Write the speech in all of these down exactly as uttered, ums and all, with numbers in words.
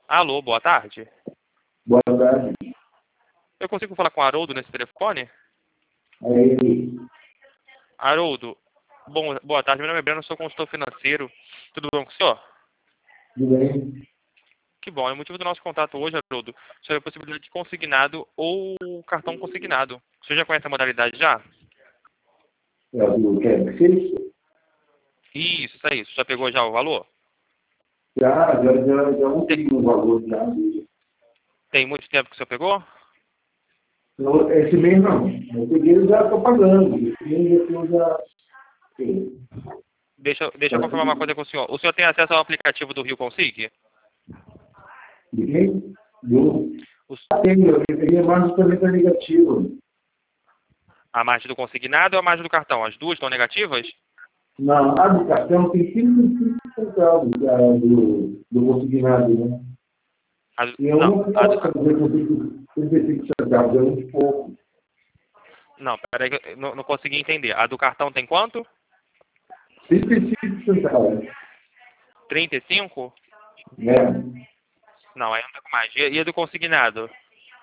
Alô, boa tarde. Boa tarde. Eu consigo falar com o Haroldo nesse telefone? É ele. Haroldo, bom, boa tarde. Meu nome é Breno, sou consultor financeiro. Tudo bom com o senhor? Tudo bem? Que bom. É o motivo do nosso contato hoje, Haroldo, sobre a possibilidade de consignado ou cartão consignado. O senhor já conhece a modalidade já? É o do Kevin Fix? Isso, isso aí. Você já pegou já o valor? Já, já, já, já ouvi Tem, o valor já. tem muito tempo que o senhor pegou? Não, esse mês não. Eu peguei e já estou pagando. Esse mês eu já. Sim. Deixa, deixa eu Tá confirmar uma tudo. coisa com o senhor. O senhor tem acesso ao aplicativo do Rio Consig? De quem? Do. Os- Ah, tem, eu peguei mais também está negativo. A margem do consignado ou a margem do cartão? As duas estão negativas? Não, a do cartão tem cinco centavos a do, do consignado, né? As- E eu não, não a do, posso fazer com trinta e cinco centavos, é muito pouco. não, peraí, que eu não, não consegui entender. A do cartão tem quanto? trinta e cinco centavos. trinta e cinco? Né? Não, aí não tá com mais. E, e a do consignado?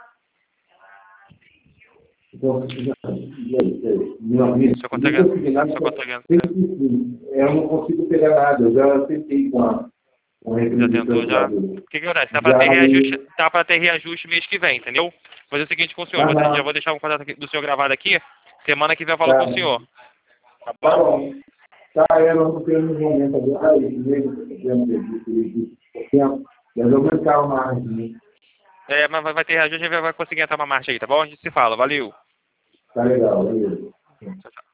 Então, não, O isso, senhor não consegue, consegui o nada, senhor consegue, eu não consigo pegar nada, eu já tentei com a, com a já tentou representante lá já? do. O que que acontece? Tá pra Já ter reajuste, aí. tá pra ter reajuste mês que vem, entendeu? Vou fazer o seguinte com o senhor, Ah, vou de- já não, vou deixar um contato aqui- do senhor gravado aqui, semana que vem eu falo tá, com o senhor, tá tá bom? bom. Tá, eu não tenho no momento agora, esse mesmo, tempo, mas eu vou ficar mais, né? É, mas vai vai ter reajuste, a gente vai vai conseguir entrar uma marcha aí, tá bom? A gente se fala, valeu. Tá legal, valeu. Tchau, tchau.